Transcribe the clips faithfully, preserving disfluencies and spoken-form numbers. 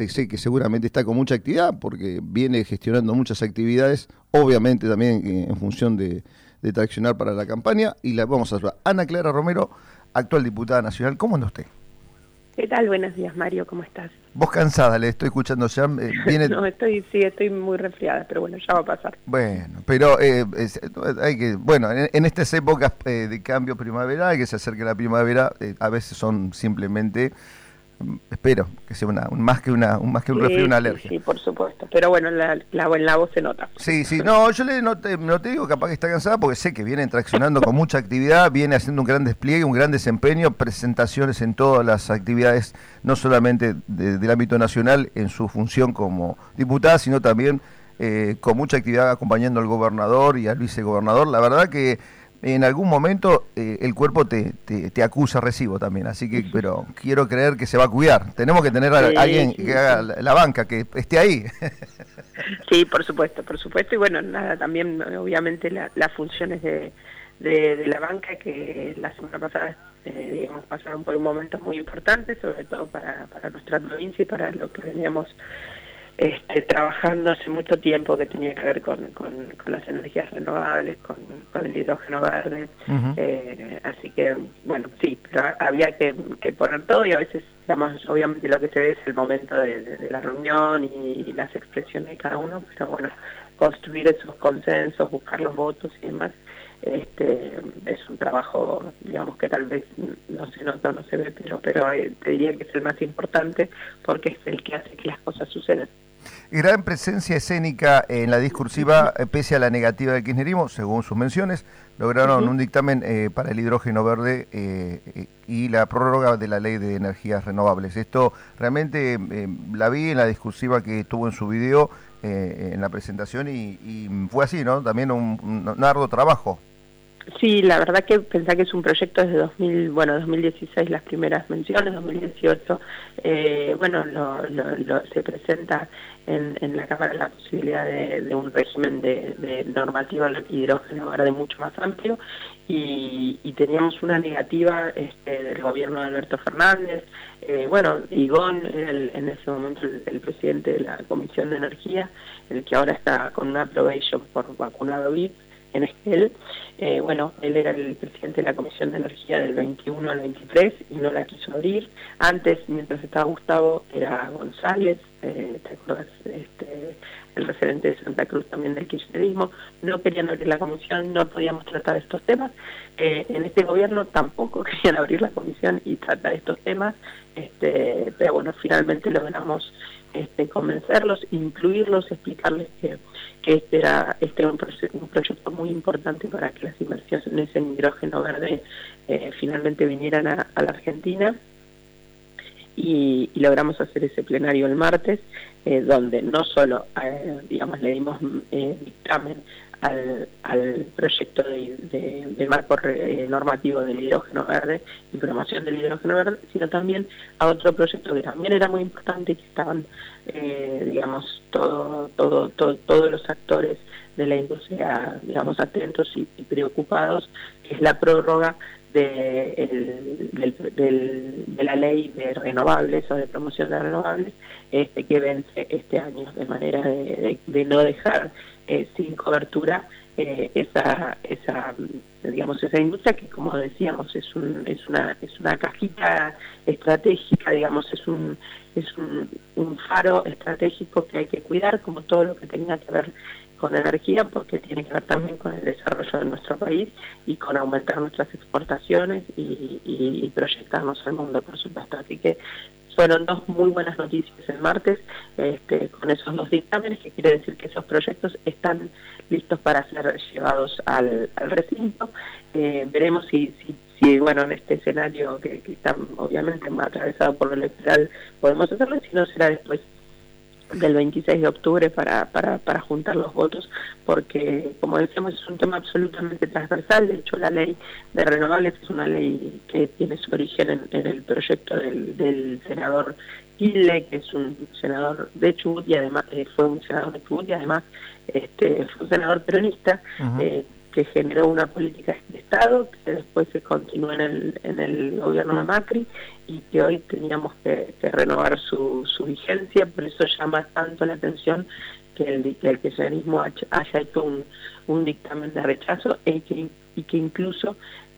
sé, sé que seguramente está con mucha actividad porque viene gestionando muchas actividades, obviamente también eh, en función de, de traccionar para la campaña. Y la vamos a saludar. Ana Clara Romero, actual diputada nacional. ¿Cómo anda usted? ¿Qué tal? Buenos días, Mario, ¿cómo estás? Vos cansada, le estoy escuchando ya. Eh, viene... no, estoy, sí, estoy muy resfriada, pero bueno, ya va a pasar. Bueno, pero eh, es, hay que, bueno, en, en estas épocas eh, de cambio primaveral, que se acerque la primavera, eh, a veces son simplemente, espero, que sea una, un, más que una, un, más que un sí, resfrío, una sí, alergia. Sí, por supuesto, pero bueno, la, la, en la voz se nota. Sí, sí, no, yo le, no, te, no te digo capaz que está cansada porque sé que viene traccionando con mucha actividad, viene haciendo un gran despliegue, un gran desempeño, presentaciones en todas las actividades, no solamente de, del ámbito nacional en su función como diputada, sino también eh, con mucha actividad acompañando al gobernador y al vicegobernador. La verdad que en algún momento eh, el cuerpo te, te, te acusa recibo también, así que, pero quiero creer que se va a cuidar. Tenemos que tener a sí, alguien sí, que haga sí. la, la banca, que esté ahí. Sí, por supuesto, por supuesto, y bueno, nada, también obviamente las la funciones de, de, de la banca que la semana pasada, eh, digamos, pasaron por un momento muy importante, sobre todo para, para nuestra provincia y para lo que veníamos Este, trabajando hace mucho tiempo, que tenía que ver con, con, con las energías renovables, con, con el hidrógeno verde. Uh-huh. eh, así que, bueno, sí, pero había que, que poner todo y a veces, digamos, obviamente lo que se ve es el momento de, de, de la reunión y, y las expresiones de cada uno, pero bueno, construir esos consensos, buscar los votos y demás, este, es un trabajo, digamos, que tal vez no se nota, no se ve, pero, pero eh, te diría que es el más importante porque es el que hace que las cosas sucedan. Gran presencia escénica en la discursiva, uh-huh. pese a la negativa del kirchnerismo, según sus menciones, lograron uh-huh. un dictamen eh, para el hidrógeno verde eh, y la prórroga de la ley de energías renovables. Esto realmente eh, la vi en la discursiva que tuvo en su video, eh, en la presentación, y, y fue así, ¿no? También un, un, un arduo trabajo. Sí, la verdad que pensá que es un proyecto desde dos mil, bueno, dos mil dieciséis las primeras menciones, dos mil dieciocho, eh, bueno, lo, lo, lo, se presenta en, en la Cámara la posibilidad de, de un régimen de, de normativo hidrógeno verde mucho más amplio y, y teníamos una negativa este, del gobierno de Alberto Fernández, eh, bueno, Igón era el, en ese momento el, el presidente de la Comisión de Energía, el que ahora está con una probation por vacunado V I P, en Esquel, eh, bueno, él era el presidente de la Comisión de Energía del veintiuno al veintitrés y no la quiso abrir. Antes, mientras estaba Gustavo, era González, eh, ¿te acuerdas? Este, el referente de Santa Cruz también del kirchnerismo. No querían abrir la comisión, no podíamos tratar estos temas. Eh, en este gobierno tampoco querían abrir la comisión y tratar estos temas, este, pero bueno, finalmente logramos este, convencerlos, incluirlos, explicarles que que este era, este era un, proyecto, un proyecto muy importante para que las inversiones en hidrógeno verde eh, finalmente vinieran a, a la Argentina y, y logramos hacer ese plenario el martes, eh, donde no solo, eh, digamos, le dimos eh, dictamen al, al proyecto de, de, de marco re, eh, normativo del hidrógeno verde y promoción del hidrógeno verde, sino también a otro proyecto que también era muy importante y que estaban, eh, digamos, todo, todo, todo, todos los actores de la industria, digamos, atentos y, y preocupados, que es la prórroga de, el, del, del, de la ley de renovables o de promoción de renovables, este, que vence este año, de manera de, de, de no dejar eh, sin cobertura eh, esa, esa, digamos, esa industria que, como decíamos, es un, es una, es una cajita estratégica, digamos, es un, es un, un faro estratégico que hay que cuidar, como todo lo que tenga que ver con energía, porque tiene que ver también con el desarrollo de nuestro país y con aumentar nuestras exportaciones y, y, y proyectarnos al mundo, por supuesto. Así que fueron dos muy buenas noticias el martes, este, con esos dos dictámenes, que quiere decir que esos proyectos están listos para ser llevados al, al recinto. Eh, veremos si, si, si, bueno, en este escenario que, que está obviamente atravesado por lo electoral podemos hacerlo, si no será después del veintiséis de octubre para, para, para juntar los votos, porque, como decíamos, es un tema absolutamente transversal. De hecho, la ley de renovables es una ley que tiene su origen en, en el proyecto del, del senador Quille, que es un senador de Chubut y además eh, fue un senador de Chubut y además este, fue un senador peronista. Uh-huh. eh, que generó una política de Estado, que después se continuó en el, en el gobierno de Macri y que hoy teníamos que, que renovar su, su vigencia. Por eso llama tanto la atención que el, que el kirchnerismo haya hecho un, un dictamen de rechazo y que, y que incluso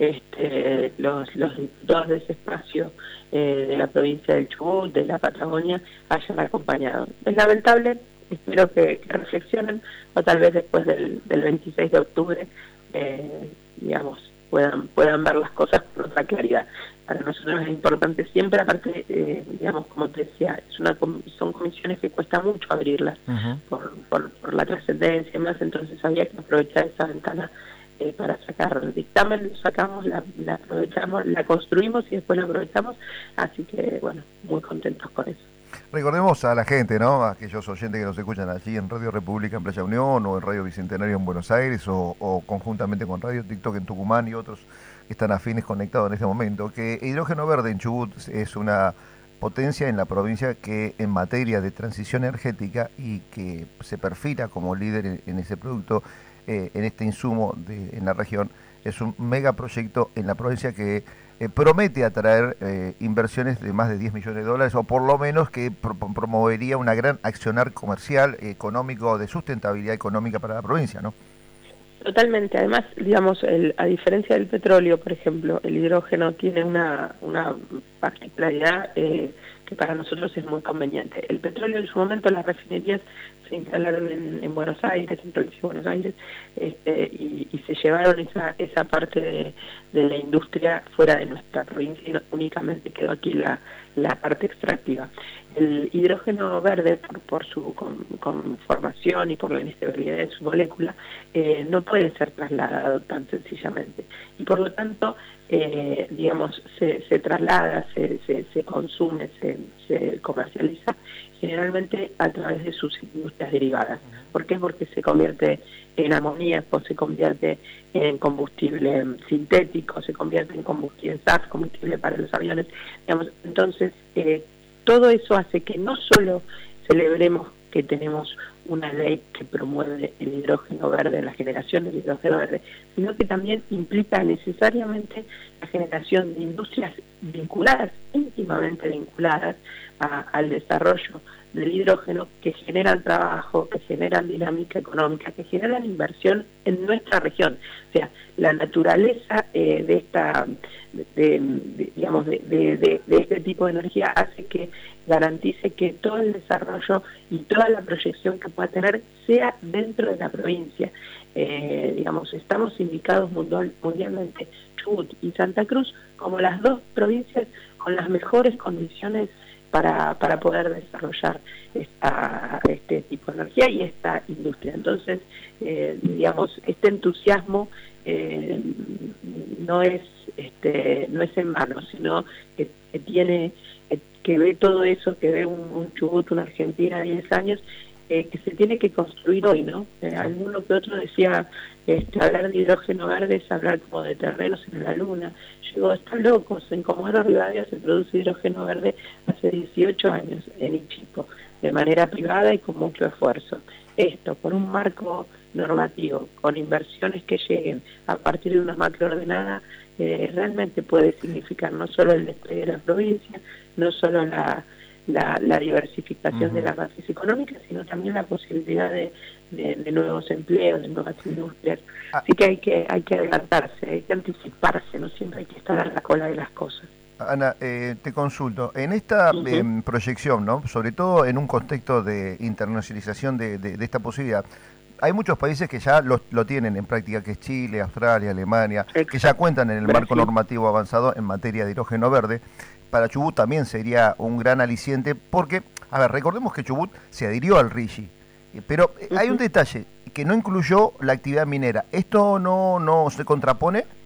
este, los, los diputados de ese espacio eh, de la provincia del Chubut, de la Patagonia, hayan acompañado. Es lamentable. Espero que, que reflexionen, o tal vez después del, del veintiséis de octubre, eh, digamos, puedan puedan ver las cosas con otra claridad. Para nosotros es importante siempre, aparte, eh, digamos, como te decía, es una son comisiones que cuesta mucho abrirlas, uh-huh. por, por, por la trascendencia y más, entonces había que aprovechar esa ventana eh, para sacar el dictamen, lo sacamos, la, la aprovechamos, la construimos y después la aprovechamos, así que, bueno, muy contentos con eso. Recordemos a la gente, ¿no? A aquellos oyentes que nos escuchan allí en Radio República en Playa Unión o en Radio Bicentenario en Buenos Aires o, o conjuntamente con Radio TikTok en Tucumán y otros que están afines conectados en este momento, que Hidrógeno Verde en Chubut es una potencia en la provincia que en materia de transición energética y que se perfila como líder en, en ese producto, eh, en este insumo de, en la región. Es un megaproyecto en la provincia que Eh, promete atraer eh, inversiones de más de diez millones de dólares, o por lo menos que pro promovería una gran accionar comercial, económico, de sustentabilidad económica para la provincia, ¿no? Totalmente. Además, digamos, el, a diferencia del petróleo, por ejemplo, el hidrógeno tiene una, una particularidad eh, que para nosotros es muy conveniente. El petróleo, en su momento, las refinerías se instalaron en, en Buenos Aires, en provincia de Buenos Aires, este, y, y se llevaron esa, esa parte de, de la industria fuera de nuestra provincia y no, únicamente quedó aquí la, la parte extractiva. El hidrógeno verde, por, por su conformación y por la inestabilidad de su molécula, eh, no puede ser trasladado tan sencillamente. Y por lo tanto, eh, digamos, se, se traslada, se, se, se consume, se, se comercializa generalmente a través de sus industrias derivadas. ¿Por qué? Porque se convierte en amoníaco, se convierte en combustible sintético, se convierte en combustible S A F, combustible para los aviones. Digamos, entonces, eh, todo eso hace que no solo celebremos que tenemos una ley que promueve el hidrógeno verde, la generación del hidrógeno verde, sino que también implica necesariamente la generación de industrias vinculadas, íntimamente vinculadas a, al desarrollo del hidrógeno, que generan trabajo, que generan dinámica económica, que generan inversión en nuestra región. O sea, la naturaleza eh, de esta, de, de, digamos, de, de, de, de este tipo de energía hace que garantice que todo el desarrollo y toda la proyección que pueda tener sea dentro de la provincia. Eh, digamos, estamos indicados mundial, mundialmente, Chubut y Santa Cruz, como las dos provincias con las mejores condiciones para, para poder desarrollar esta, este tipo de energía y esta industria. Entonces, eh, digamos, este entusiasmo eh, no es este no es en vano, sino que, que tiene que, que ve todo eso, que ve un, un Chubut, una Argentina de diez años, eh, que se tiene que construir hoy, ¿no? Eh, alguno que otro decía, este, hablar de hidrógeno verde es hablar como de terrenos en la luna. Yo digo, están locos, en Comodoro Rivadavia se produce hidrógeno verde hace dieciocho años en Ichipo, de manera privada y con mucho esfuerzo. Esto, por un marco normativo, con inversiones que lleguen a partir de una macroordenada, eh, realmente puede significar no solo el despliegue de la provincia, no solo la, la, la diversificación uh-huh. de la matriz económica, sino también la posibilidad de, de, de nuevos empleos, de nuevas industrias. Ah. Así que hay que hay que adelantarse, hay que anticiparse, no siempre hay que estar a la cola de las cosas. Ana, eh, te consulto, en esta uh-huh. eh, proyección, ¿no? Sobre todo en un contexto de internacionalización de, de, de esta posibilidad, hay muchos países que ya lo, lo tienen en práctica, que es Chile, Australia, Alemania, Exacto. que ya cuentan en el Brasil. Marco normativo avanzado en materia de hidrógeno verde. Para Chubut también sería un gran aliciente porque, a ver, recordemos que Chubut se adhirió al RIGI, pero uh-huh. hay un detalle que no incluyó la actividad minera. ¿Esto no, no se contrapone?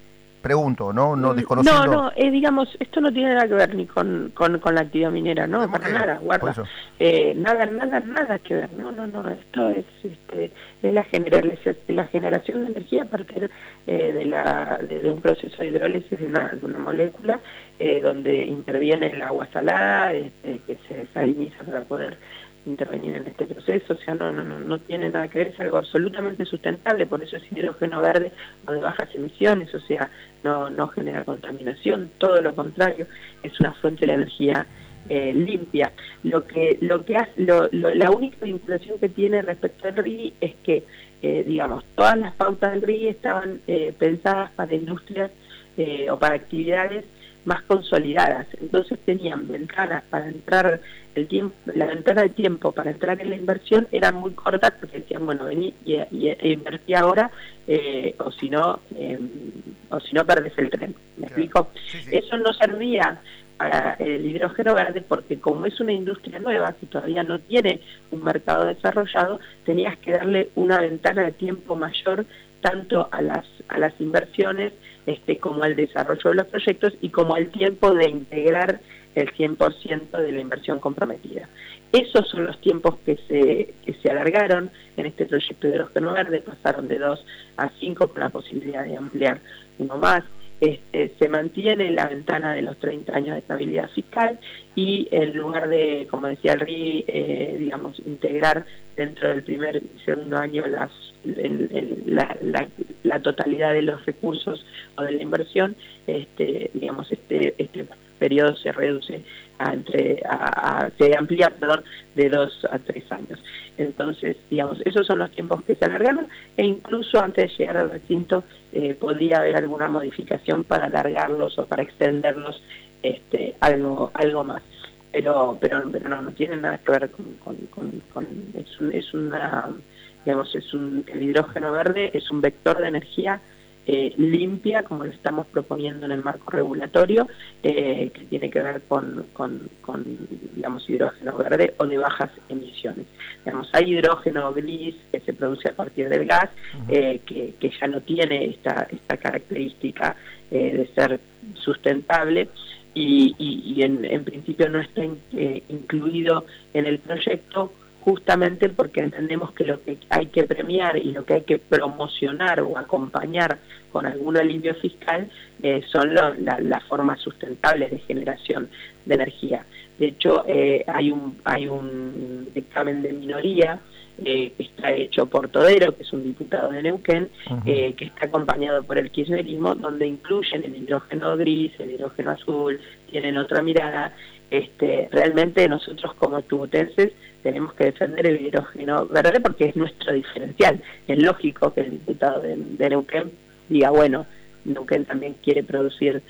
Pregunto, ¿no? No desconociendo. No, no, eh, digamos, esto no tiene nada que ver ni con, con, con la actividad minera, no, para nada, guarda. Eh, nada, nada, nada que ver, no, no, no, esto es, este, es la, generalización, la generación de energía a partir eh, de, la, de, de un proceso de hidrólisis de una, de una molécula eh, donde interviene el agua salada, este, que se saliniza para poder intervenir en este proceso, o sea, no, no, no, no tiene nada que ver, es algo absolutamente sustentable, por eso es hidrógeno verde o de bajas emisiones, o sea, no, no genera contaminación, todo lo contrario, es una fuente de energía eh, limpia. Lo que, lo que hace, lo, lo, la única vinculación que tiene respecto al R I es que, eh, digamos, todas las pautas del R I estaban eh, pensadas para industrias eh, o para actividades más consolidadas, entonces tenían ventanas para entrar, el tiempo, la ventana de tiempo para entrar en la inversión era muy corta porque decían, bueno, vení y, y, e invertí ahora, eh, o si no, eh, o si no perdés el tren, ¿me explico? Sí, sí. Eso no servía para el hidrógeno verde porque como es una industria nueva que todavía no tiene un mercado desarrollado, tenías que darle una ventana de tiempo mayor tanto a las a las inversiones este como al desarrollo de los proyectos y como al tiempo de integrar el cien por ciento de la inversión comprometida. Esos son los tiempos que se que se alargaron en este proyecto de hidrógeno verde, pasaron de dos a cinco con la posibilidad de ampliar uno más. Este, se mantiene la ventana de los treinta años de estabilidad fiscal y en lugar de, como decía el R I, eh, digamos, integrar dentro del primer y segundo año las, el, el, la, la, la totalidad de los recursos o de la inversión, este, digamos, este, este periodo se reduce a entre a, a, se amplía perdón, de dos a tres años. Entonces, digamos, esos son los tiempos que se alargaron e incluso antes de llegar al recinto eh, podría haber alguna modificación para alargarlos o para extenderlos este, algo algo más. Pero pero, pero no, no tiene nada que ver con, con, con, con es, un, es una, digamos, es un, el hidrógeno verde es un vector de energía Eh, limpia, como lo estamos proponiendo en el marco regulatorio, eh, que tiene que ver con, con, con, digamos, hidrógeno verde o de bajas emisiones. Digamos, hay hidrógeno gris que se produce a partir del gas, eh, que, que ya no tiene esta, esta característica eh, de ser sustentable y, y, y en, en principio no está in, eh, incluido en el proyecto, justamente porque entendemos que lo que hay que premiar y lo que hay que promocionar o acompañar con algún alivio fiscal eh, son lo, la, las formas sustentables de generación de energía. De hecho, eh, hay un hay un dictamen de minoría eh, que está hecho por Todero, que es un diputado de Neuquén, uh-huh. eh, que está acompañado por el kirchnerismo, donde incluyen el hidrógeno gris, el hidrógeno azul, tienen otra mirada. Este, realmente nosotros como tubutenses tenemos que defender el hidrógeno verde porque es nuestro diferencial. Es lógico que el diputado de, de Neuquén diga, bueno, Neuquén también quiere producir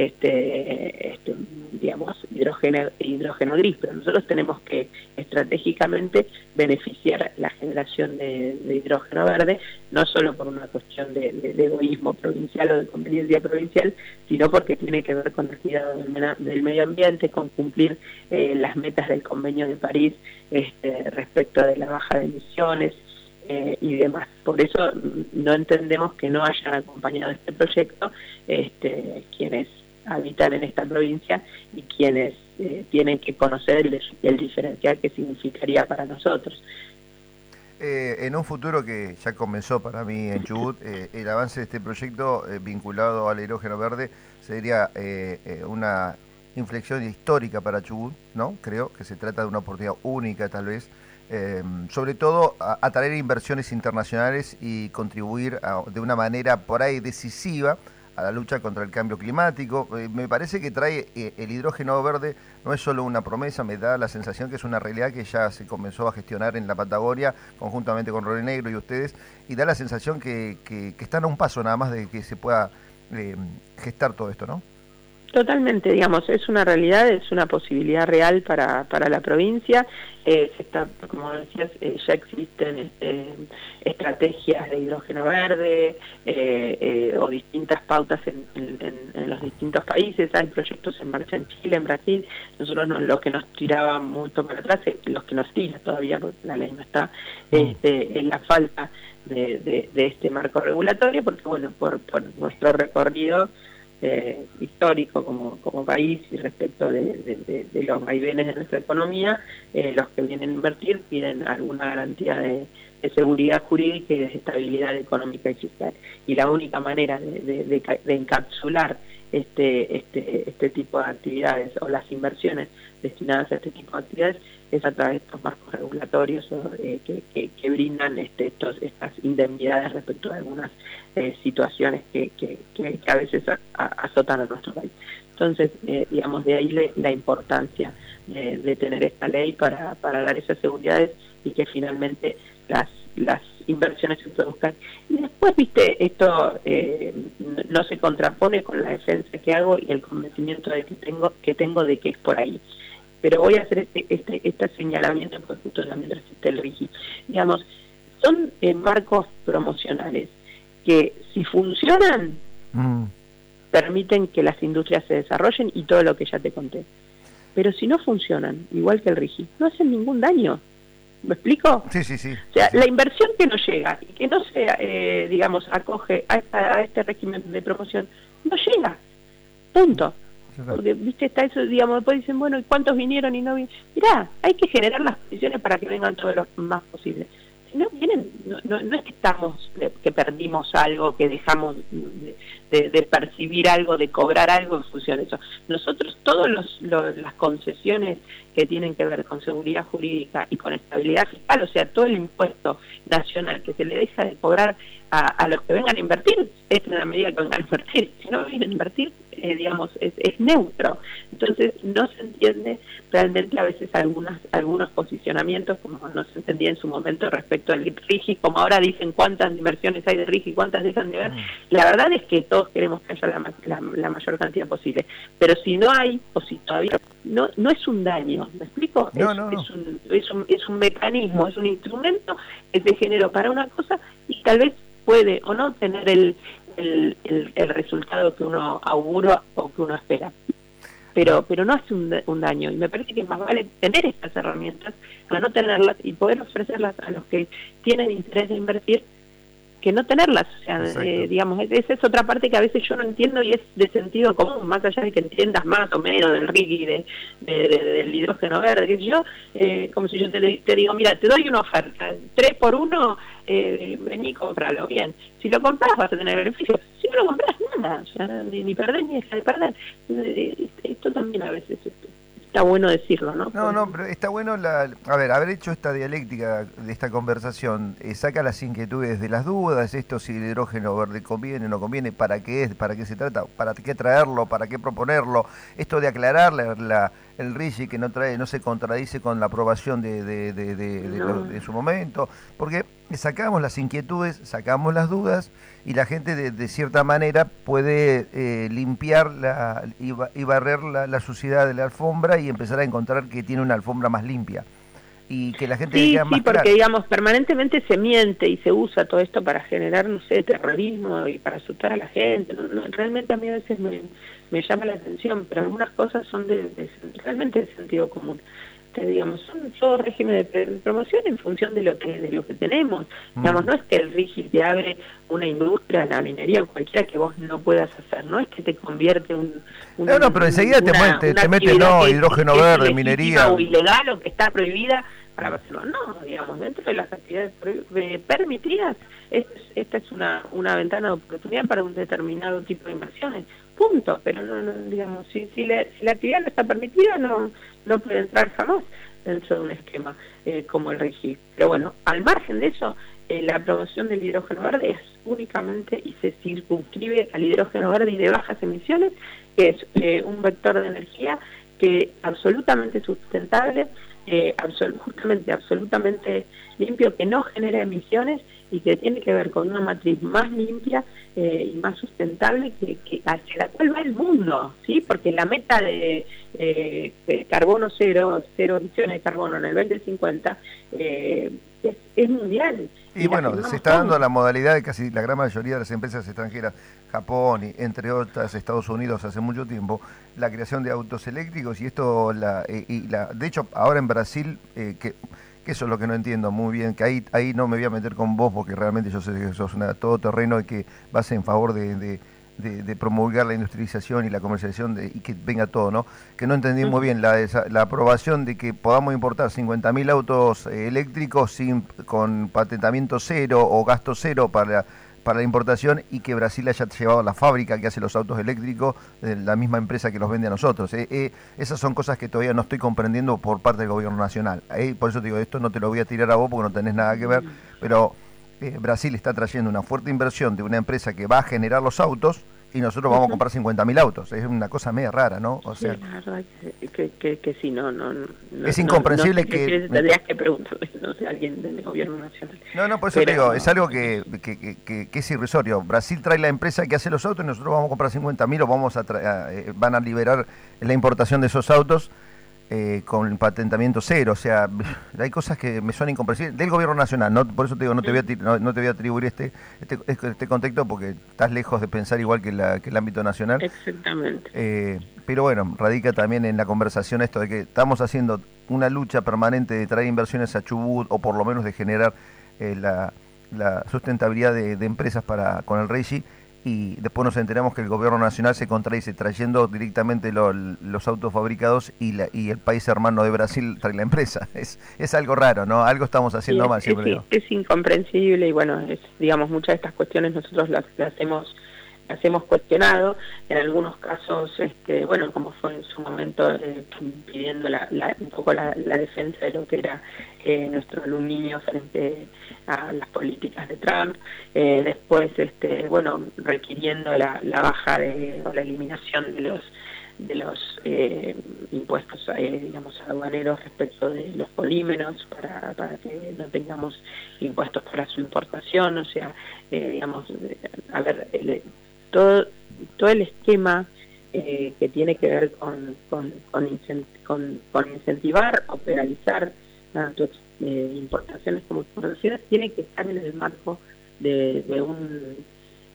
este, este digamos, hidrógeno, hidrógeno gris, pero nosotros tenemos que estratégicamente beneficiar la generación de, de hidrógeno verde, no solo por una cuestión de, de, de egoísmo provincial o de conveniencia provincial, sino porque tiene que ver con el cuidado del, del medio ambiente, con cumplir eh, las metas del Convenio de París este, respecto de la baja de emisiones, Eh, y demás. Por eso no entendemos que no hayan acompañado este proyecto este, quienes habitan en esta provincia y quienes eh, tienen que conocer el, el diferencial que significaría para nosotros. Eh, en un futuro que ya comenzó para mí en Chubut, eh, el avance de este proyecto eh, vinculado al hidrógeno verde sería eh, eh, una inflexión histórica para Chubut, ¿no? Creo que se trata de una oportunidad única tal vez, Eh, sobre todo a, atraer inversiones internacionales y contribuir a, de una manera por ahí decisiva a la lucha contra el cambio climático. Eh, me parece que trae eh, el hidrógeno verde, no es solo una promesa, me da la sensación que es una realidad que ya se comenzó a gestionar en la Patagonia conjuntamente con Río Negro y ustedes, y da la sensación que, que, que están a un paso nada más de que se pueda eh, gestar todo esto, ¿no? Totalmente, digamos, es una realidad, es una posibilidad real para, para la provincia. Eh, se está, como decías, eh, ya existen eh, estrategias de hidrógeno verde eh, eh, o distintas pautas en, en, en los distintos países. Hay proyectos en marcha en Chile, en Brasil. Nosotros no, lo que nos tiraba mucho para atrás, eh, los que nos tira todavía, porque la ley no está, este, en la falta de, de, de este marco regulatorio, porque bueno, por, por nuestro recorrido eh, histórico como, como país y respecto de, de, de, de los vaivenes de nuestra economía, eh, los que vienen a invertir piden alguna garantía de, de seguridad jurídica y de estabilidad económica y fiscal. Y la única manera de, de, de, de encapsular este, este, este tipo de actividades o las inversiones destinadas a este tipo de actividades es a través de estos marcos regulatorios eh, que, que, que brindan este, estos, estas indemnidades respecto a algunas eh, situaciones que, que, que, que a veces a, a, azotan a nuestro país. Entonces, eh, digamos, de ahí le, la importancia de, de tener esta ley para, para dar esas seguridades y que finalmente las, las inversiones se produzcan. Y después, viste, esto eh, no se contrapone con la defensa que hago y el convencimiento de que tengo, que tengo de que es por ahí. Pero voy a hacer este, este, este señalamiento porque justo mientras esté el RIGI. Digamos, son eh, marcos promocionales que si funcionan, mm. permiten que las industrias se desarrollen y todo lo que ya te conté. Pero si no funcionan, igual que el RIGI, no hacen ningún daño. ¿Me explico? Sí, sí, sí. O sea, sí. La inversión que no llega y que no se, eh, digamos, acoge a, esta, a este régimen de promoción, no llega. Punto. Porque, viste, está eso, digamos, después dicen, bueno, ¿y cuántos vinieron y no vinieron? Mirá, hay que generar las condiciones para que vengan todos los más posibles. Si no vienen, no, no, no es que estamos, que perdimos algo, que dejamos de, de, de percibir algo, de cobrar algo en función de eso. Nosotros, todas las concesiones que tienen que ver con seguridad jurídica y con estabilidad fiscal, o sea, todo el impuesto nacional que se le deja de cobrar a, a los que vengan a invertir, es en la medida que vengan a invertir. Si no vienen a invertir, eh, digamos, es, es neutro. Entonces, no se entiende realmente a veces algunas algunos posicionamientos, como no se entendía en su momento respecto al RIGI, como ahora dicen cuántas inversiones hay de RIGI, cuántas dejan de ver. La verdad es que todos queremos que haya la, la, la mayor cantidad posible. Pero si no hay, o si todavía no, no es un daño, ¿me explico? No, es, no, no. Es, un, es, un, es un mecanismo, es un instrumento que se generó para una cosa y tal vez puede o no tener el, el, el, el resultado que uno augura o que uno espera. Pero pero no hace un, un daño, y me parece que más vale tener estas herramientas a no tenerlas y poder ofrecerlas a los que tienen interés de invertir que no tenerlas. O sea, eh, digamos, esa es otra parte que a veces yo no entiendo y es de sentido común, más allá de que entiendas más o menos del RIGI, de, de, de, del hidrógeno verde, que yo, eh, como si yo te, te digo, mira, te doy una oferta, tres por uno, eh, vení y compralo, bien. Si lo compras vas a tener beneficios, si no lo compras nada, o sea, ni, ni perdés ni dejas de perder. Eh, esto también a veces esto. Está bueno decirlo, ¿no? No, no, pero está bueno, la, a ver, haber hecho esta dialéctica de esta conversación, eh, saca las inquietudes de las dudas, esto si el hidrógeno verde conviene, no conviene, para qué es, para qué se trata, para qué traerlo, para qué proponerlo, esto de aclarar la, la, el RIGI que no trae, no se contradice con la aprobación de, de, de, de, de, no. de, de su momento, porque sacamos las inquietudes, sacamos las dudas y la gente de, de cierta manera puede eh, limpiar la, y, y barrer la, la suciedad de la alfombra y empezar a encontrar que tiene una alfombra más limpia y que la gente sí, queda sí, más porque clara. Digamos, permanentemente se miente y se usa todo esto para generar, no sé, terrorismo y para asustar a la gente. No, no, realmente a mí a veces me, me llama la atención, pero algunas cosas son de, de realmente de sentido común. Te, digamos, son todo régimen de promoción en función de lo que de lo que tenemos. Mm. Digamos, no es que el RIGI te abre una industria, la minería o cualquiera que vos no puedas hacer, no es que te convierte un... un no, no, pero enseguida una, te, muete, una te mete, no, que, hidrógeno que verde, es minería... o ilegal o que está prohibida para hacerlo. No, digamos, dentro de las actividades permitidas, esta es, esta es una, una ventana de oportunidad para un determinado tipo de inversiones. Punto. Pero, no, no digamos, si, si, la, si la actividad no está permitida, no, no puede entrar jamás dentro de un esquema eh, como el RIGI. Pero bueno, al margen de eso, eh, la promoción del hidrógeno verde es únicamente y se circunscribe al hidrógeno verde y de bajas emisiones, que es eh, un vector de energía que es absolutamente sustentable, eh, absol justamente absolutamente limpio, que no genera emisiones y que tiene que ver con una matriz más limpia eh, y más sustentable que, que hacia la cual va el mundo, ¿sí? Porque la meta de, eh, de carbono cero, cero emisiones de carbono en el veinte cincuenta eh, es, es mundial. Y, y bueno, se está dando la modalidad de casi la gran mayoría de las empresas extranjeras, Japón y entre otras Estados Unidos hace mucho tiempo, la creación de autos eléctricos y esto, la, eh, y la de hecho ahora en Brasil, eh, que... que eso es lo que no entiendo muy bien, que ahí ahí no me voy a meter con vos porque realmente yo sé que sos una todoterreno y que vas en favor de, de, de, de promulgar la industrialización y la comercialización de, y que venga todo, ¿no? Que no entendí muy Ujú. bien la, esa, la aprobación de que podamos importar cincuenta mil autos eh, eléctricos sin con patentamiento cero o gasto cero para, para la importación y que Brasil haya llevado a la fábrica que hace los autos eléctricos, eh, la misma empresa que los vende a nosotros. Eh, eh, esas son cosas que todavía no estoy comprendiendo por parte del gobierno nacional. Eh, por eso te digo, esto no te lo voy a tirar a vos porque no tenés nada que ver, pero eh, Brasil está trayendo una fuerte inversión de una empresa que va a generar los autos y nosotros vamos a Ujú. comprar cincuenta mil autos. Es una cosa media rara, ¿no? O Sí, sea, la verdad que, que, que, que sí, no, no, no, es no, no incomprensible sé qué que... qué tendrías que preguntarle, no sé, a alguien del gobierno nacional. No, no, por eso te Pero digo, es algo que, que, que, que- que es irrisorio. Brasil trae la empresa que hace los autos y nosotros vamos a comprar cincuenta mil o vamos a, tra- a, eh, van a liberar la importación de esos autos eh, con patentamiento cero. O sea, hay cosas que me suenan incomprensibles del gobierno nacional. No, por eso te digo, no te voy a, ti- no, no te voy a atribuir este, este, este contexto porque estás lejos de pensar igual que, la, que el ámbito nacional. exactamente. Eh, pero bueno, radica también en la conversación esto de que estamos haciendo una lucha permanente de traer inversiones a Chubut o por lo menos de generar eh, la, la sustentabilidad de, de empresas para con el Reishi y después nos enteramos que el gobierno nacional se contradice trayendo directamente lo- los autos fabricados y, la, y el país hermano de Brasil trae la empresa. Es, es algo raro, ¿no? Algo estamos Sí, haciendo es, mal, es, siempre digo. es incomprensible y bueno, es, digamos, muchas de estas cuestiones nosotros las, las hemos las hemos cuestionado, en algunos casos, este, bueno, como fue en su momento eh, pidiendo la, la, un poco la, la defensa de lo que era eh, nuestro aluminio frente a las políticas de Trump, eh, después, este, bueno, requiriendo la, la baja de, o la eliminación de los de los eh, impuestos eh, digamos aduaneros respecto de los polímeros para, para que no tengamos impuestos para su importación, o sea, eh, digamos, eh, a ver, el, todo todo el esquema eh, que tiene que ver con con, con, incent con, con incentivar o penalizar tanto eh, importaciones como exportaciones tiene que estar en el marco de, de un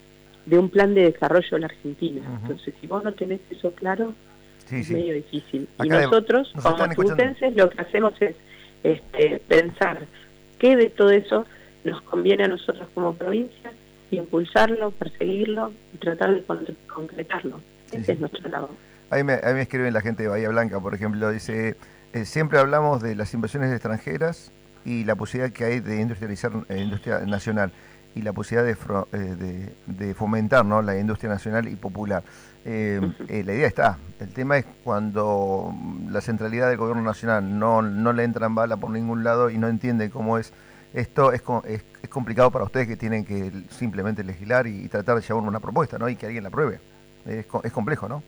de un plan de desarrollo de la Argentina. Uh-huh. Entonces, si vos no tenés eso claro, Sí, es sí. medio difícil. Acá y de- nosotros, nos como están escuchando. chubutenses, lo que hacemos es este, pensar qué de todo eso nos conviene a nosotros como provincia, impulsarlo, perseguirlo y tratar de con concretarlo. Sí, Ese sí. es nuestro trabajo. Ahí me, ahí me escriben la gente de Bahía Blanca, por ejemplo, dice, eh, siempre hablamos de las inversiones extranjeras y la posibilidad que hay de industrializar eh, industria nacional y la posibilidad de, fro- eh, de, de fomentar, ¿no?, la industria nacional y popular. Eh, Uh-huh. eh, la idea está, el tema es cuando la centralidad del gobierno nacional no, no le entra en bala por ningún lado y no entiende cómo es esto, es, co- es, es complicado para ustedes que tienen que simplemente legislar y, y tratar de llevar una propuesta, ¿no?, y que alguien la apruebe. Es, co- es complejo, ¿no?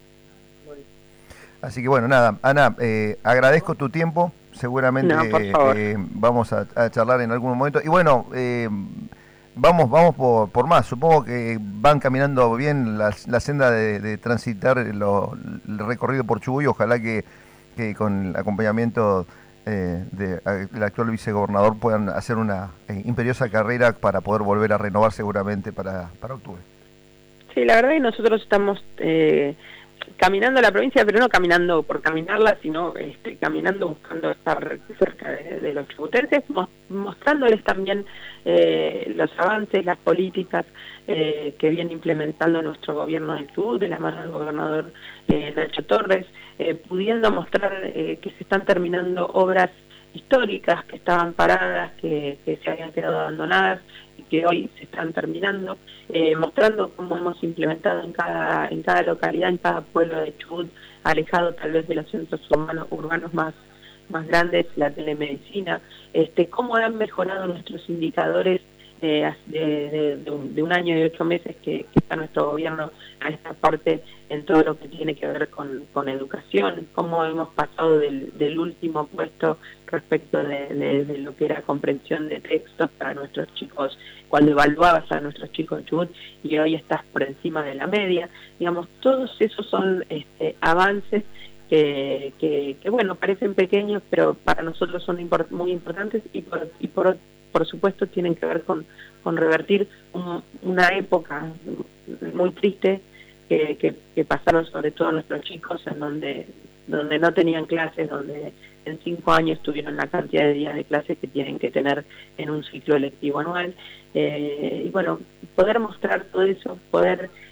Así que bueno, nada, Ana, eh, agradezco tu tiempo, seguramente No, por favor. eh, vamos a, a charlar en algún momento. Y bueno, eh, vamos vamos por, por más, supongo que van caminando bien la, la senda de, de transitar lo- el recorrido por Chubut y ojalá que, que con el acompañamiento eh, de- a- del actual vicegobernador puedan hacer una eh, imperiosa carrera para poder volver a renovar seguramente para, para octubre. Sí, la verdad que nosotros estamos eh, caminando la provincia, pero no caminando por caminarla, sino este, caminando buscando estar cerca de, de los chubutenses, mo mostrándoles también eh, los avances, las políticas eh, que viene implementando nuestro gobierno de Chubut, de la mano del gobernador eh, Nacho Torres, eh, pudiendo mostrar eh, que se están terminando obras históricas que estaban paradas, que, que se habían quedado abandonadas y que hoy se están terminando, eh, mostrando cómo hemos implementado en cada en cada localidad, en cada pueblo de Chubut, alejado tal vez de los centros urbanos, urbanos más más grandes, la telemedicina, este cómo han mejorado nuestros indicadores eh, de, de, de, un, de un año y ocho meses que, que está nuestro gobierno a esta parte en todo lo que tiene que ver con, con educación, cómo hemos pasado del, del último puesto respecto de, de, de lo que era comprensión de textos para nuestros chicos, cuando evaluabas a nuestros chicos en Chubut, y hoy estás por encima de la media. Digamos, todos esos son este, avances que, que, que, bueno, parecen pequeños, pero para nosotros son import muy importantes y por, y por por supuesto tienen que ver con, con revertir un, una época muy triste que, que, que pasaron sobre todo nuestros chicos, en donde, donde no tenían clases, donde en cinco años tuvieron la cantidad de días de clases que tienen que tener en un ciclo electivo anual. Eh, y bueno, poder mostrar todo eso, poder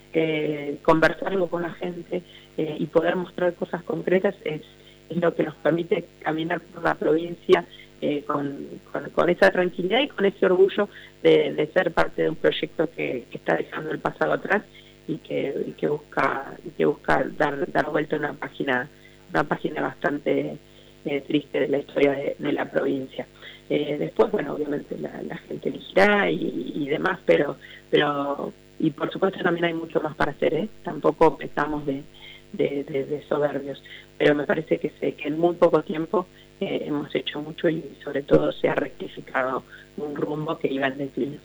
eh, conversarlo con la gente eh, y poder mostrar cosas concretas es, es lo que nos permite caminar por la provincia eh, con, con, con esa tranquilidad y con ese orgullo de, de ser parte de un proyecto que, que está dejando el pasado atrás y que, y que busca y que busca dar, dar vuelta a una página, una página bastante eh, triste de la historia de, de la provincia. Eh, después, bueno, obviamente la, la gente elegirá y, y demás, pero, pero y por supuesto también hay mucho más para hacer, ¿eh? Tampoco estamos de, de, de, de soberbios, pero me parece que, se, que en muy poco tiempo eh, hemos hecho mucho y sobre todo se ha rectificado un rumbo que iba en declive.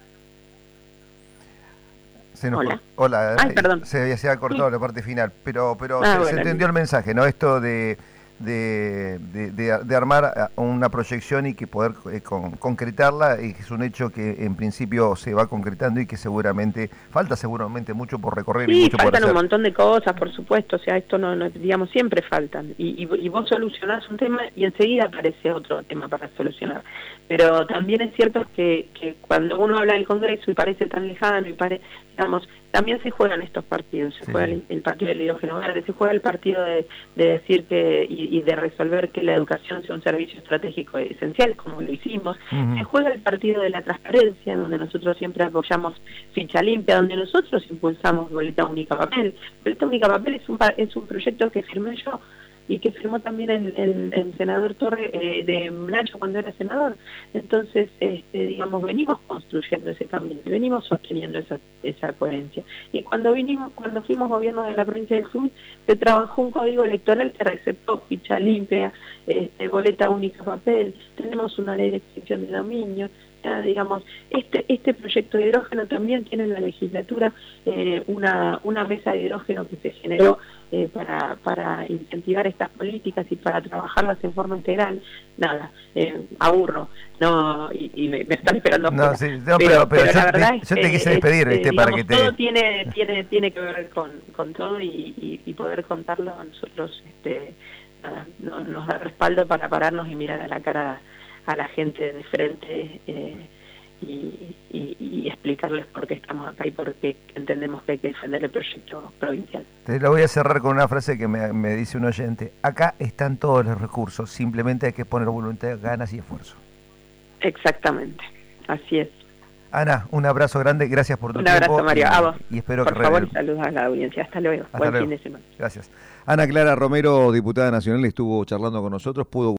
Se nos Hola. Cor- Hola, Ay, perdón. se había, se había cortado sí. la parte final, pero pero ah, se, bueno, se entendió el mensaje, ¿no? Esto de de, de, de, de armar una proyección y que poder eh, con, concretarla, y que es un hecho que en principio se va concretando y que seguramente, falta seguramente mucho por recorrer sí, y mucho por hacer. Sí, faltan un montón de cosas, por supuesto, o sea, esto no, no digamos, siempre faltan, y, y, y vos solucionás un tema y enseguida aparece otro tema para solucionar, pero también es cierto que, que cuando uno habla del Congreso y parece tan lejano y parece, digamos, también se juegan estos partidos, se sí. juega el, el partido del hidrógeno verde, se juega el partido de, de decir que y, y de resolver que la educación sea un servicio estratégico esencial, como lo hicimos, uh-huh. se juega el partido de la transparencia, donde nosotros siempre apoyamos ficha limpia, donde nosotros impulsamos boleta única papel. Boleta única papel es un, es un proyecto que firmé yo y que firmó también el, el, el senador Torre eh, de Nacho cuando era senador. Entonces, este, digamos, venimos construyendo ese camino, venimos sosteniendo esa, esa coherencia. Y cuando vinimos, cuando fuimos gobierno de la provincia del Sur, se trabajó un código electoral que receptó ficha limpia, este, boleta única papel, tenemos una ley de extinción de dominio. Digamos, este este proyecto de hidrógeno también tiene en la legislatura eh, una una mesa de hidrógeno que se generó eh, para para incentivar estas políticas y para trabajarlas en forma integral. Nada, eh, aburro, no y, y me, me están esperando. No, sí, no, pero, pero, pero, pero yo, la verdad te, es yo te quise despedir, este, ¿viste? Digamos, para que te... todo tiene tiene tiene que ver con, con todo y, y, y poder contarlo a nosotros, este, nada, no, nos da respaldo para pararnos y mirar a la cara a la gente de frente eh, y, y, y explicarles por qué estamos acá y por qué entendemos que hay que defender el proyecto provincial. Te lo voy a cerrar con una frase que me, me dice un oyente: acá están todos los recursos, simplemente hay que poner voluntad, ganas y esfuerzo. Exactamente, así es. Ana, un abrazo grande, gracias por tu un tiempo. Un abrazo, Mario, y, a vos. Y espero por que favor, re... saludos a la audiencia. Hasta luego. Hasta Buen luego. fin de semana. Gracias. Ana Clara Romero, diputada nacional, estuvo charlando con nosotros. Pudo